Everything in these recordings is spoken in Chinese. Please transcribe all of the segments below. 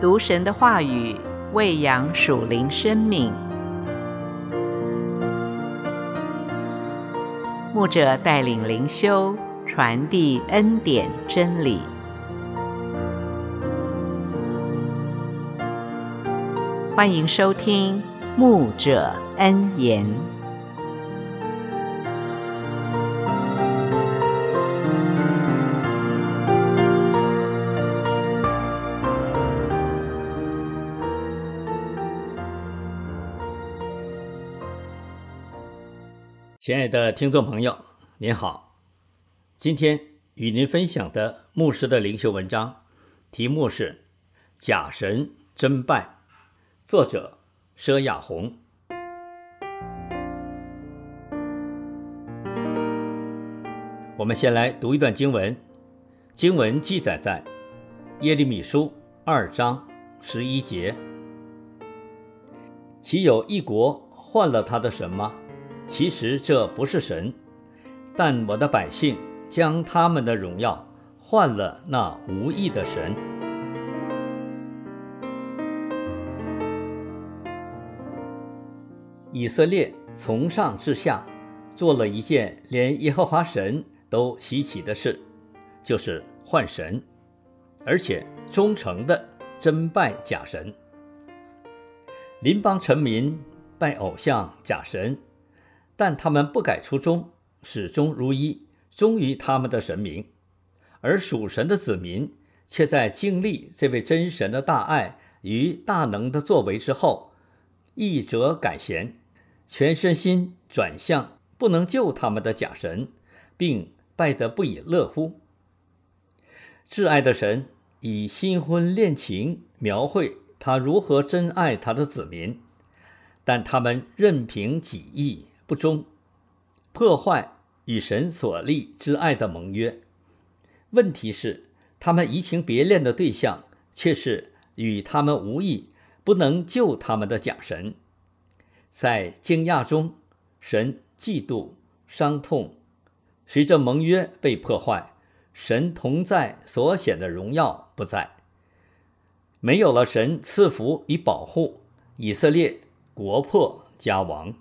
读神的话语，喂养属灵生命。牧者带领灵修，传递恩典真理。欢迎收听牧者恩言。 亲爱的听众朋友，您好。今天与您分享的牧师的灵修文章，题目是假神真拜，作者佘雅红。我们先来读一段经文，经文记载在耶利米书2章11节。岂有一国换了他的神吗？其实这不是神，但我的百姓将他们的荣耀换了那无义的神。以色列从上至下做了一件连耶和华神都稀奇的事，就是换神，而且忠诚的真拜假神。邻邦臣民拜偶像假神，但他们不改初衷，始终如一，忠于他们的神明。而属神的子民却在经历这位真神的大爱与大能的作为之后，一折改弦，全身心转向不能救他们的假神，并拜得不亦乐乎。挚爱的神以新婚恋情描绘他如何真爱他的子民，但他们任凭己意不忠，破坏与神所立之爱的盟约。问题是，他们移情别恋的对象却是与他们无异、不能救他们的假神。在惊讶中，神嫉妒、伤痛。随着盟约被破坏，神同在所显的荣耀不在。没有了神赐福与保护，以色列国破家亡。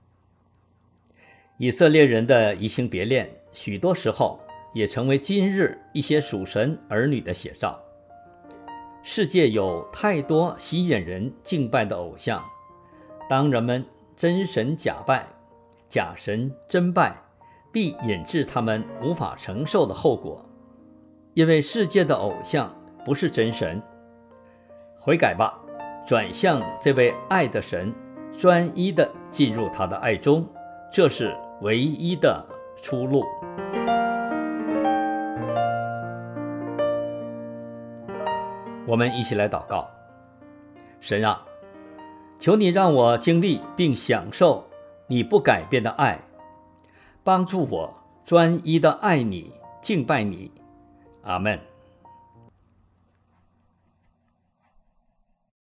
以色列人的移情别恋，许多时候也成为今日一些属神儿女的写照。世界有太多吸引人敬拜的偶像，当人们真神假拜，假神真拜，必引致他们无法承受的后果。因为世界的偶像不是真神。悔改吧，转向这位爱的神，专一地进入他的爱中，这是唯一的出路。我们一起来祷告。神啊，求你让我经历并享受你不改变的爱，帮助我专一地爱你、敬拜你。阿们。